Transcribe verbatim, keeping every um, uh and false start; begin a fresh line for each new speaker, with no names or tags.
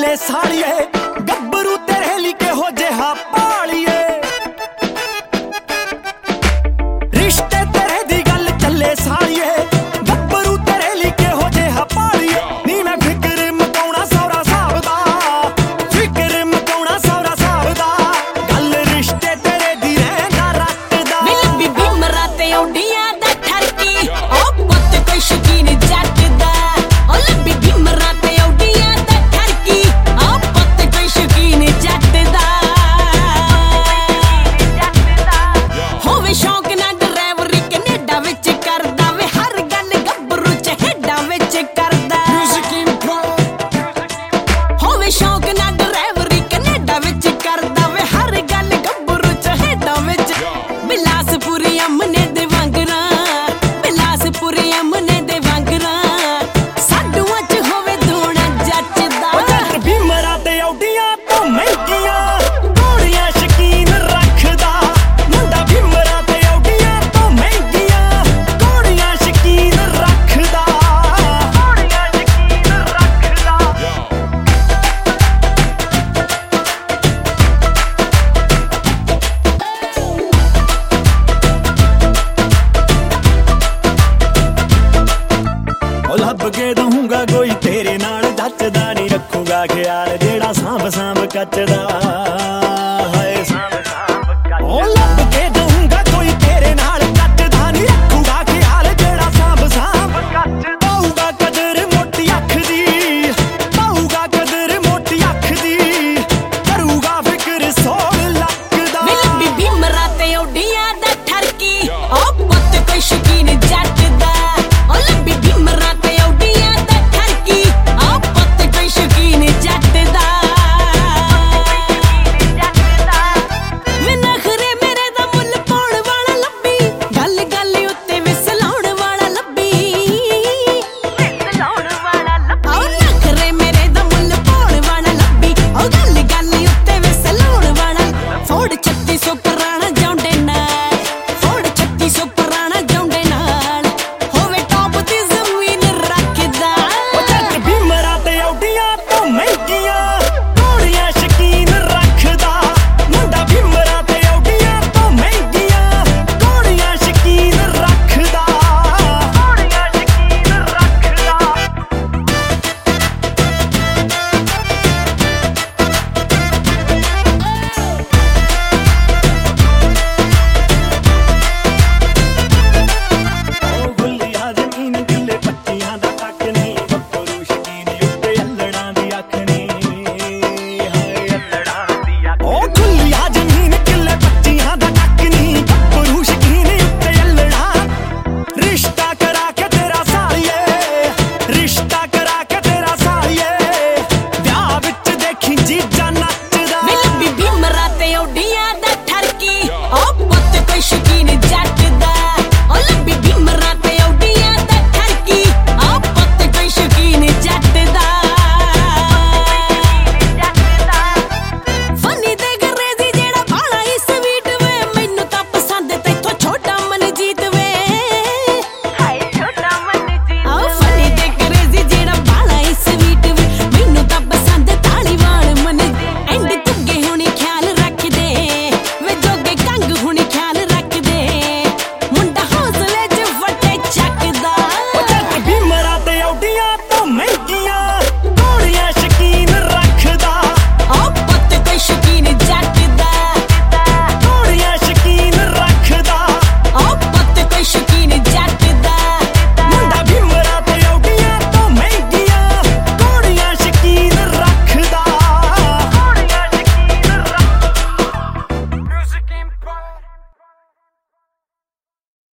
ਚੱਲੇ ਸਾਲੀਏ ਗੱਭਰੂ ਤੇਰੇ ਲਈ ਕਿਹੋ ਜਿਹਾ ਪਾਲੀਏ ਰਿਸ਼ਤੇ ਤੇਰੇ ਦੀ ਗੱਲ ਚੱਲੇ ਸਾਲੀਏ ਗੱਭਰੂ ਤੇਰੇ ਲਈ ਕਿਹੋ ਜਿਹਾ ਪਾਲੀਏ ਨੀ ਮੈਂ ਫਿਕਰ ਮਕਾਉਣਾ ਸੌਰਾ ਸਾਹਿਬ ਦਾ ਫਿਕਰ ਮਕਾਉਣਾ ਸੌਰਾ ਸਾਹਿਬ ਦਾ ਗੱਲ ਰਿਸ਼ਤੇ ਤੇਰੇ ਦੀ ਰਹਿੰਦਾ ਰੱਖਦਾ
ਮਿਲ ਬੀਬੀ ਮਰਾ ਤੇ ਔਡੀਆਂ ਦਾ ਠਰਕੀ ਉਹ ਪੁੱਤ ਕੋਈ ਸ਼ਕੀਨ ਜੱਟ ਦਾ ਉਹ ਲੱਭੀ ਬੀਬੀ ਮਰਾ ਤੇ ਔਡੀਆਂ ਦਾ ਠਰਕੀ ਉਹ ਪੁੱਤ ਕੋਈ ਸ਼ਕੀਨ ਜੱਟ ਦਾ ਹੋਵੇ ਸ਼ੌਕ ਨਾ ਡਰਾਈਵਰੀ ਕੈਨੇਡਾ ਵਿੱਚ ਕਰਦਾ ਵੇ ਹਰ ਗੱਲ ਗੱਭਰੂ ਚਹੇਡਾਂ ਵਿੱਚ ਕਰਦਾ ਹੋਵੇ ਸ਼ੌਕ ਨਾ ਡਰਾਈਵਰੀ ਕੈਨੇਡਾ ਵਿੱਚ ਕਰਦਾ ਵੇ ਹਰ ਗੱਲ ਗੱਭਰੂ ਚਹੇਡਾਂ ਵਿੱਚ ਬਿਲਾਸਪੁਰੀ ਅਮਨੇ ਦੇ ਵਾਂਗਰਾਂ ਬਿਲਾਸਪੁਰੀ ਅਮਨੇ ਦੇ ਵਾਂਗਰਾਂ ਸਾਡੂਆਂ ਚ ਹੋਵੇ ਦੂਣਾ ਜੱਚਦਾ
ਉਹ ਜੱਟ ਬੀਮਰਾਂ ਤੇ ਔਡੀਆਂ ਤੋਂ ਮਹਿੰਗੀਆਂ ਘੋੜੀਆਂ ਸ਼ਕੀਨ ਰੱਖਦਾ ਮੁੰਡਾ ਬੀਮਰਾਂ ਤੇ ਔਡੀਆਂ ਤੋਂ ਮਹਿੰਗੀਆਂ ਘੋੜੀਆਂ ਸ਼ਕੀਨ ਰੱਖਦਾ ਘੋੜੀਆਂ ਸ਼ਕੀਨ ਰੱਖਦਾ ਉਹ ਲੱਭ ਕੇ ਦਊਂਗਾ ਕੋਈ ਤੇਰੇ ਨਾਲ ਜੱਚਦਾ ਨਹੀਂ ਰੱਖੂਗਾ ਖਿਆਲ ਜਿਹੜਾ ਸਾਂਭ ਸਾਂਭ ਕੱਚਦਾ ਹਾਏ ਸਾਂਭ ਸਾਂਭ ਕੱਚਦਾ